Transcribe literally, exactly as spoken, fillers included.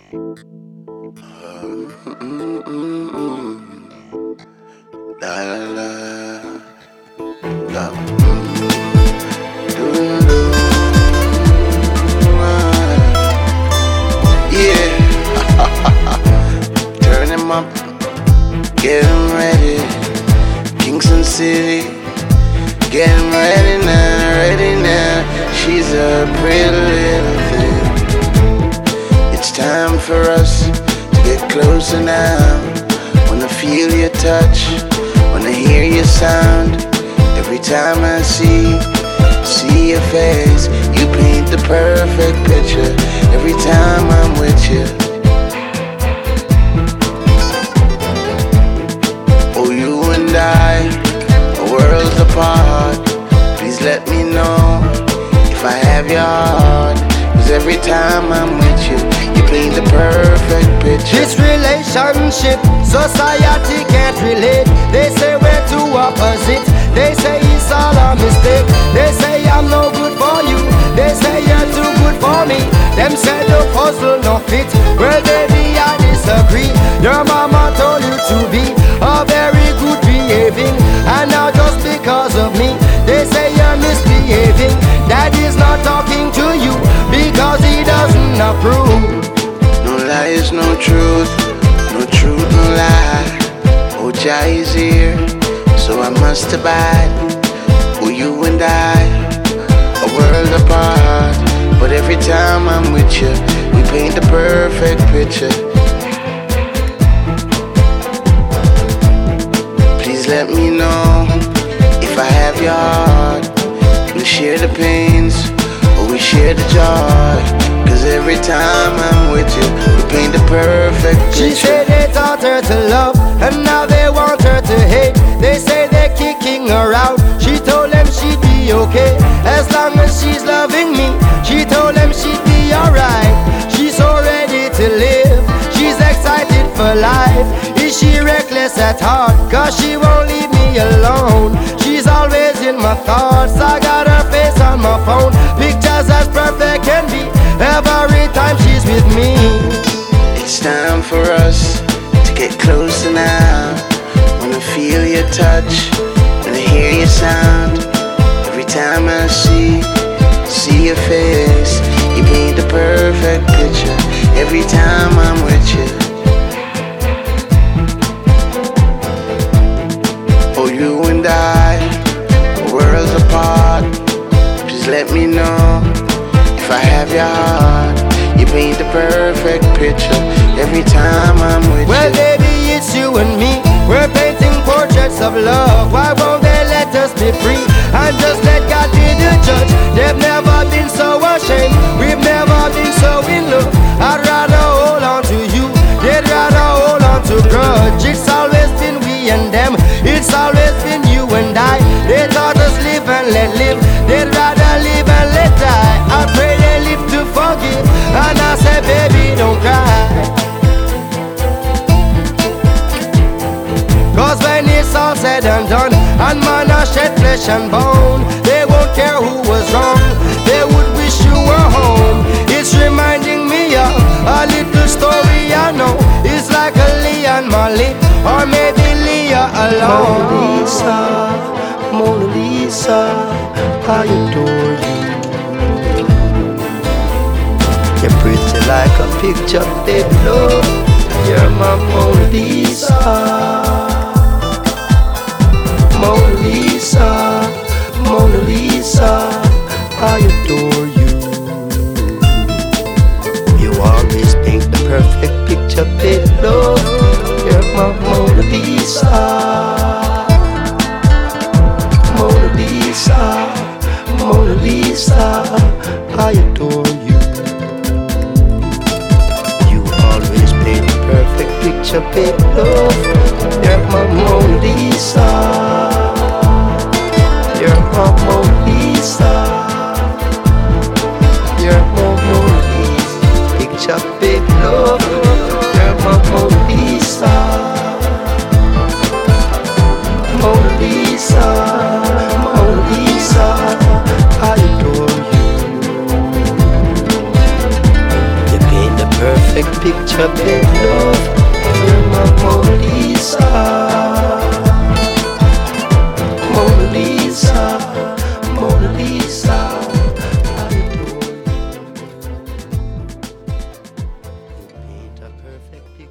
La la la, la. Yeah, turn him up, get him ready. Kingston City, get him ready now, ready now. She's a pretty little thing. It's time for us to get closer now. Wanna feel your touch, wanna hear your sound. Every time I see, see your face, you paint the perfect picture. Every time I'm with you. Oh, you and I, worlds apart. Please let me know if I have your heart. Cause every time I'm with you, you paint the perfect picture. This relationship, society can't relate. They say we're two opposites. They say it's all a mistake. They say I'm no good for you. They say you're too good for me. Them say the puzzle no fit. Well baby, I disagree. Your mama told you to be a very good behaving, and now just because of me, they say you're misbehaving. Daddy's not talking to you because he doesn't approve. No lies, no truth, no truth, no lie. Oh, Jah is here, so I must abide. Oh, you and I, a world apart. But every time I'm with you, we paint the perfect picture. Please let me know if I have your heart. We'll share the pains, or we share the joy. Cause every time I'm with you, we paint the perfect picture. She said they taught her to love, and now they want her to hate. They say they're kicking her out. She told them she'd be okay as long as she's loving me. She told them she'd be alright. She's so ready to live, she's excited for life. Is she reckless at heart? Cause she won't leave me alone. She's always in my thoughts. I got her face on my phone. Pictures as perfect can be every time she's with me. It's time for us to get closer now. Wanna feel your touch, wanna hear your sound. Every time I see, see your face, you paint the perfect picture. Every time I'm with you. Oh, you and I, worlds apart. Please let me know if I have your heart. You paint the perfect picture every time I'm with well, you. Well baby, it's you and me. We're painting portraits of love. Why won't they let us be free and just let God be the judge? They've never been so ashamed. We've never been so in love. I'd rather hold on to you. They'd rather hold on to grudge. It's always been we and them. It's always been you and I. They taught us live and let live. They'd rather live and let die. I pray they live to forgive, and I say baby don't cry. Cause when it's all said and done, and man a shed flesh and bone, they won't care who was wrong. They would wish you were home. It's reminding me of a little story I know. It's like a Leon Molly, or maybe Leah alone. Mona Lisa, Mona Lisa, I adore you. You're pretty like a picture, baby love. You're my Mona Lisa. Mona Lisa, Mona Lisa, I adore you. You always paint the perfect picture, baby love. You're my Mona Lisa. Mona Lisa, Mona Lisa, I adore you. You always paint the perfect picture, baby love. You're my Mona Lisa. You're my Mona Lisa. You're my Mona Lisa. Picture, baby love. You're my Mona Lisa. Mona Lisa, Mona Lisa, I adore you. You paint the perfect perfect picture, babe, love. You're my Mona Lisa, Mona Lisa, Mona Lisa. I adore you. You paint a perfect picture.